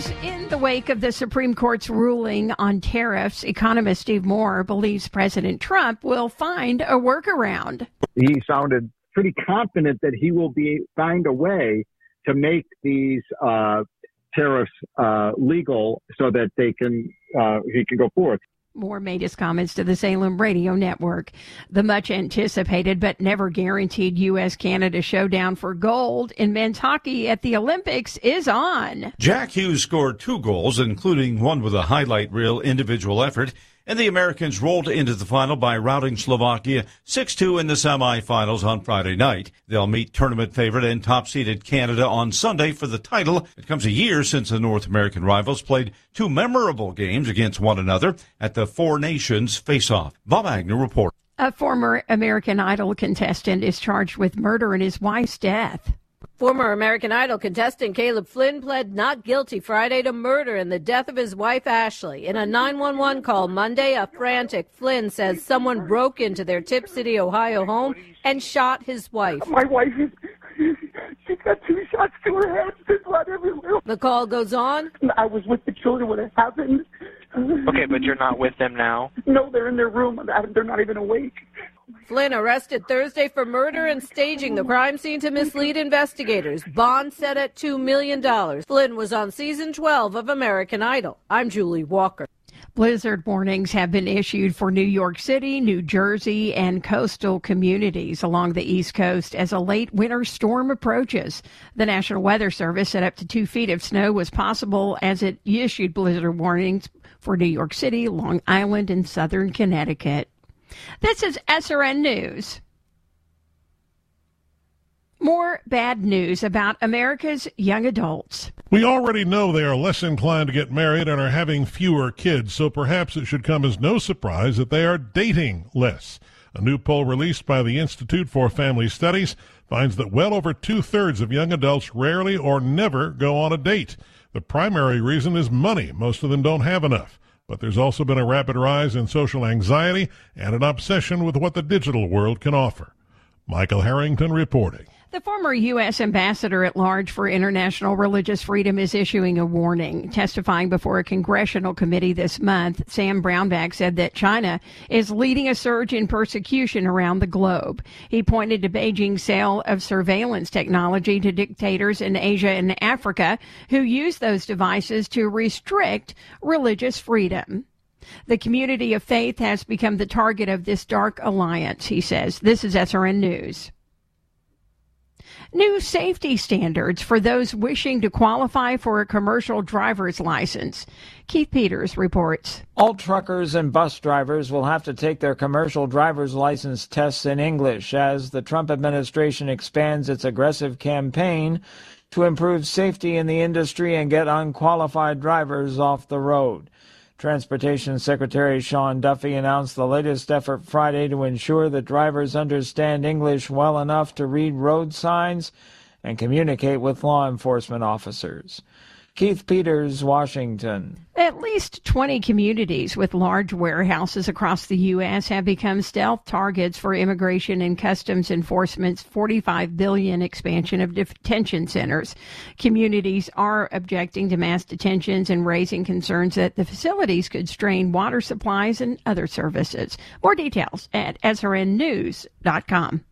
news. In the wake of the Supreme Court's ruling on tariffs, economist Steve Moore believes President Trump will find a workaround. He sounded pretty confident that he will find a way to make these tariffs legal so that he can go forth. Moore made his comments to the Salem Radio Network. The much-anticipated but never guaranteed U.S.-Canada showdown for gold in men's hockey at the Olympics is on. Jack Hughes scored 2 goals, including one with a highlight reel individual effort, and the Americans rolled into the final by routing Slovakia 6-2 in the semifinals on Friday night. They'll meet tournament favorite and top-seeded Canada on Sunday for the title. It comes a year since the North American rivals played 2 memorable games against one another at the Four Nations face-off. Bob Agnew reports. A former American Idol contestant is charged with murder in his wife's death. Former American Idol contestant Caleb Flynn pled not guilty Friday to murder in the death of his wife, Ashley. In a 911 call Monday, a frantic Flynn says someone broke into their Tip City, Ohio home and shot his wife. My wife she's got 2 shots to her head. There's blood everywhere. The call goes on. I was with the children when it happened. Okay, but you're not with them now? No, they're in their room. They're not even awake. Flynn arrested Thursday for murder and staging the crime scene to mislead investigators. Bond set at $2 million. Flynn was on season 12 of American Idol. I'm Julie Walker. Blizzard warnings have been issued for New York City, New Jersey, and coastal communities along the East Coast as a late winter storm approaches. The National Weather Service said up to 2 feet of snow was possible as it issued blizzard warnings for New York City, Long Island, and southern Connecticut. This is SRN News. More bad news about America's young adults. We already know they are less inclined to get married and are having fewer kids, so perhaps it should come as no surprise that they are dating less. A new poll released by the Institute for Family Studies finds that well over 2/3 of young adults rarely or never go on a date. The primary reason is money. Most of them don't have enough. But there's also been a rapid rise in social anxiety and an obsession with what the digital world can offer. Michael Harrington reporting. The former U.S. ambassador at large for international religious freedom is issuing a warning. Testifying before a congressional committee this month, Sam Brownback said that China is leading a surge in persecution around the globe. He pointed to Beijing's sale of surveillance technology to dictators in Asia and Africa who use those devices to restrict religious freedom. The community of faith has become the target of this dark alliance, he says. This is SRN News. New safety standards for those wishing to qualify for a commercial driver's license. Keith Peters reports. All truckers and bus drivers will have to take their commercial driver's license tests in English as the Trump administration expands its aggressive campaign to improve safety in the industry and get unqualified drivers off the road. Transportation Secretary Sean Duffy announced the latest effort Friday to ensure that drivers understand English well enough to read road signs and communicate with law enforcement officers. Keith Peters, Washington. At least 20 communities with large warehouses across the U.S. have become stealth targets for Immigration and Customs Enforcement's $45 billion expansion of detention centers. Communities are objecting to mass detentions and raising concerns that the facilities could strain water supplies and other services. More details at srnnews.com.